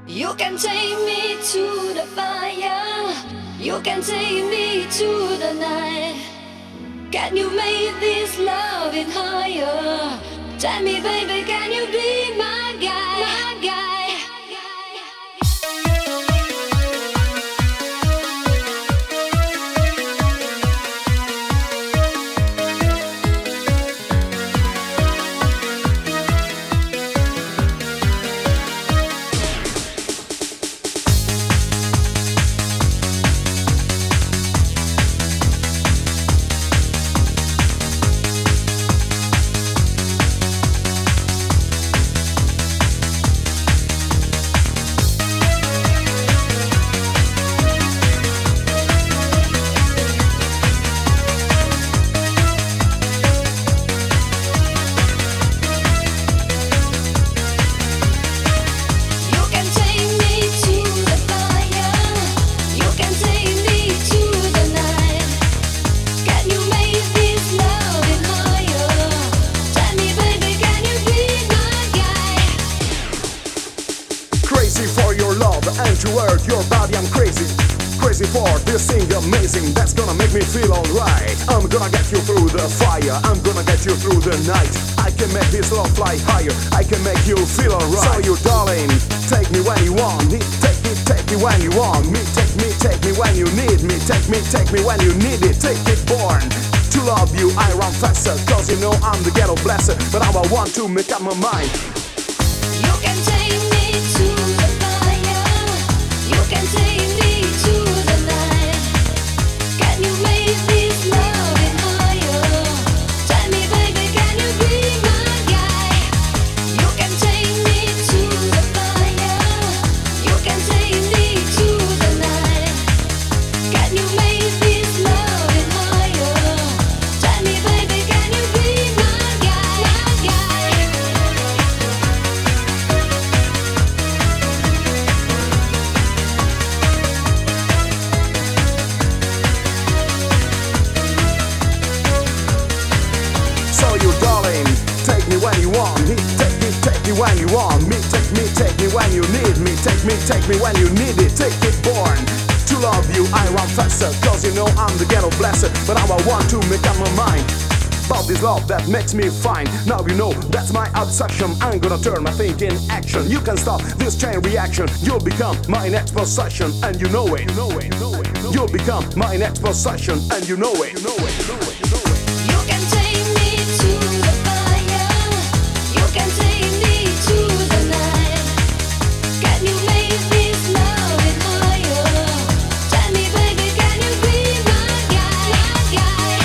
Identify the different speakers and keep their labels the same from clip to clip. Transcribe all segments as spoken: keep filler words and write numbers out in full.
Speaker 1: You can take me to the fire. You can take me to the night. Can you make this loving higher? Tell me, baby, can you be my guy? My guy.
Speaker 2: Crazy for your love and to work your body, I'm crazy. Crazy for this thing amazing that's gonna make me feel alright. I'm gonna get you through the fire, I'm gonna get you through the night. I can make this love fly higher, I can make you feel alright. So you darling, take me when you want me, take me, take me when you want me, take me, take me when you need me, take me, take me when you need it, take it born. To love you I run faster, cause you know I'm the ghetto blesser, but now I want to make up my mind.
Speaker 1: You can take me to the fire. You can take me to the night. Can you make this loving higher? Tell me, baby, can you be my guy? You can take me to the fire. You can take me to the night. Can you make this loving higher? Tell me, baby, can you be my guy? My guy.
Speaker 2: So you darling, take me when you want me, take me, take me when you want me, take me, take me when you need me, take me, take me when you need it, take it born. To love you I run faster, cause you know I'm the ghetto blesser, but now I want to make up my mind about this love that makes me fine. Now you know that's my obsession, I'm gonna turn my thinking action. You can stop this chain reaction, you'll become my next possession, and you know it, you know it, you know it, you know it. You'll become my next possession, and you know it, you know it, you know it, you know it.
Speaker 1: You can take me to the fire. You can take me to the night. Can you make this loving higher? Tell me, baby, can you be my guy? My guy.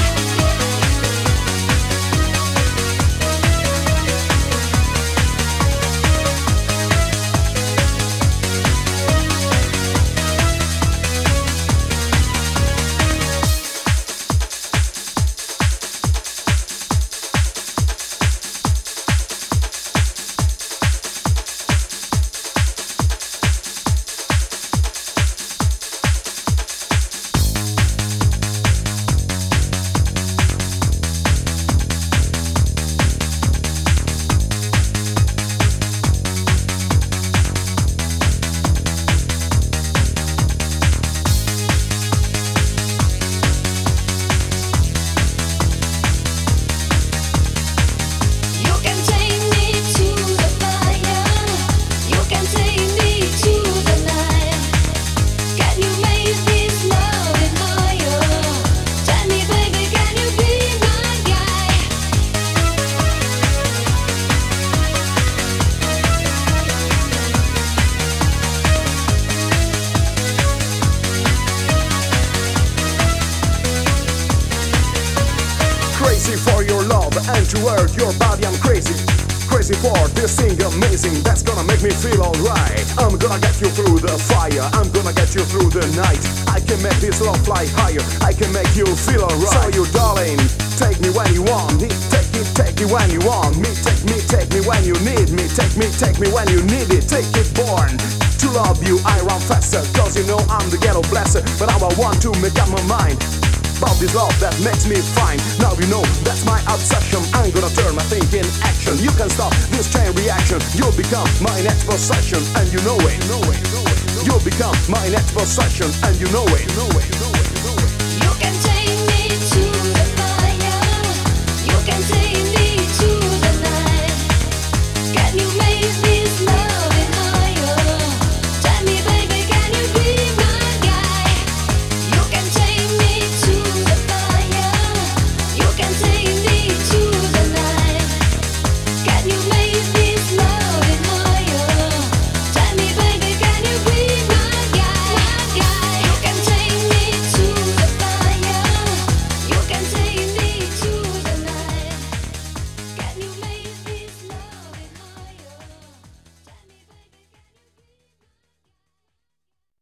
Speaker 1: You can take me to the fire. You can take me to the night. Can you make this loving higher? Tell me, baby, can you be my guy?
Speaker 2: Crazy for your love and to work your body, I'm crazy. Crazy for this thing amazing that's gonna make me feel alright. I'm gonna get you through the fire, I'm gonna get you through the night. I can make this love fly higher, I can make you feel alright. So you darling, take me when you want me, take me, take me when you want me, take me, take me when you need me, take me, take me when you need it, take it born. To love you I run faster, cause you know I'm the ghetto blesser, but now I want to make up my mind about this love that makes me fine. Now you know that's my obsession, I'm gonna turn my thinking action. You can stop this chain reaction, you'll become my next possession, and you know it, you know it. will become my next possession, and you know it. You know it.